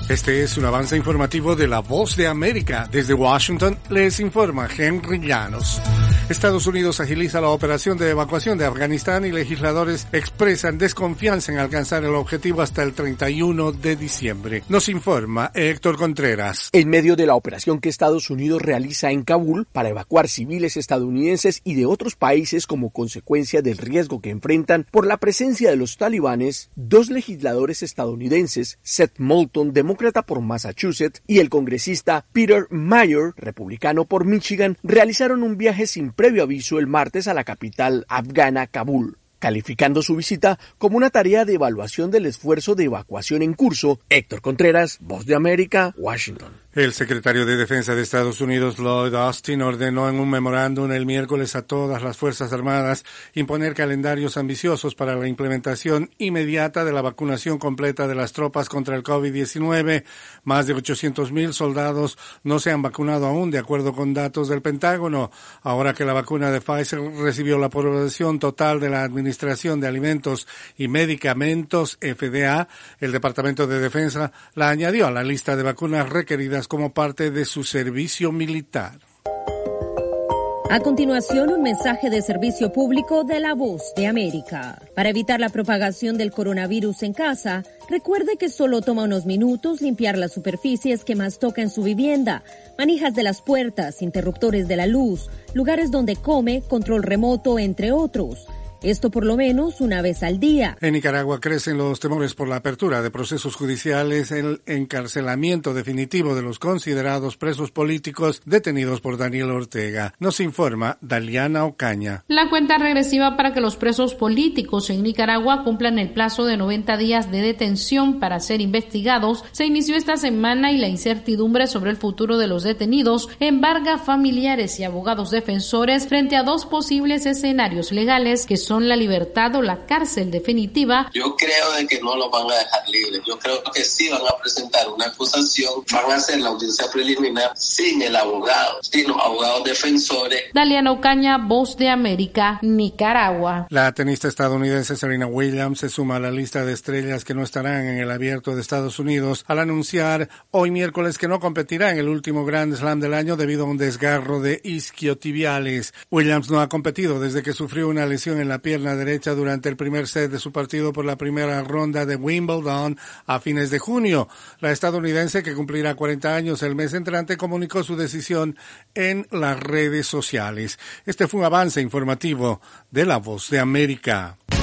Este es un avance informativo de La Voz de América. Desde Washington les informa Henry Llanos. Estados Unidos agiliza la operación de evacuación de Afganistán y legisladores expresan desconfianza en alcanzar el objetivo hasta el 31 de diciembre. Nos informa Héctor Contreras. En medio de la operación que Estados Unidos realiza en Kabul para evacuar civiles estadounidenses y de otros países como consecuencia del riesgo que enfrentan por la presencia de los talibanes, dos legisladores estadounidenses, Seth Moulton, demócrata por Massachusetts, y el congresista Peter Meijer, republicano por Michigan, realizaron un viaje sin previo aviso el martes a la capital afgana, Kabul. Calificando su visita como una tarea de evaluación del esfuerzo de evacuación en curso, Héctor Contreras, Voz de América, Washington. El secretario de Defensa de Estados Unidos, Lloyd Austin, ordenó en un memorándum el miércoles a todas las Fuerzas Armadas imponer calendarios ambiciosos para la implementación inmediata de la vacunación completa de las tropas contra el COVID-19. Más de 800,000 soldados no se han vacunado aún, de acuerdo con datos del Pentágono. Ahora que la vacuna de Pfizer recibió la aprobación total de la Administración de Alimentos y Medicamentos, FDA, el Departamento de Defensa la añadió a la lista de vacunas requeridas como parte de su servicio militar. A continuación, un mensaje de servicio público de La Voz de América. Para evitar la propagación del coronavirus en casa, recuerde que solo toma unos minutos limpiar las superficies que más toca en su vivienda, manijas de las puertas, interruptores de la luz, lugares donde come, control remoto, entre otros. Esto por lo menos una vez al día. En Nicaragua crecen los temores por la apertura de procesos judiciales, el encarcelamiento definitivo de los considerados presos políticos detenidos por Daniel Ortega. Nos informa Daliana Ocaña. La cuenta regresiva para que los presos políticos en Nicaragua cumplan el plazo de 90 días de detención para ser investigados se inició esta semana y la incertidumbre sobre el futuro de los detenidos embarga familiares y abogados defensores frente a dos posibles escenarios legales que son la libertad o la cárcel definitiva. Yo creo de que no los van a dejar libres. Yo creo que sí van a presentar una acusación, van a hacer la audiencia preliminar sin el abogado, sin los abogados defensores. Daliana Ocaña, Voz de América, Nicaragua. La tenista estadounidense Serena Williams se suma a la lista de estrellas que no estarán en el Abierto de Estados Unidos al anunciar hoy miércoles que no competirá en el último Grand Slam del año debido a un desgarro de isquiotibiales. Williams no ha competido desde que sufrió una lesión en la pierna derecha durante el primer set de su partido por la primera ronda de Wimbledon a fines de junio. La estadounidense, que cumplirá 40 años el mes entrante, comunicó su decisión en las redes sociales. Este fue un avance informativo de La Voz de América.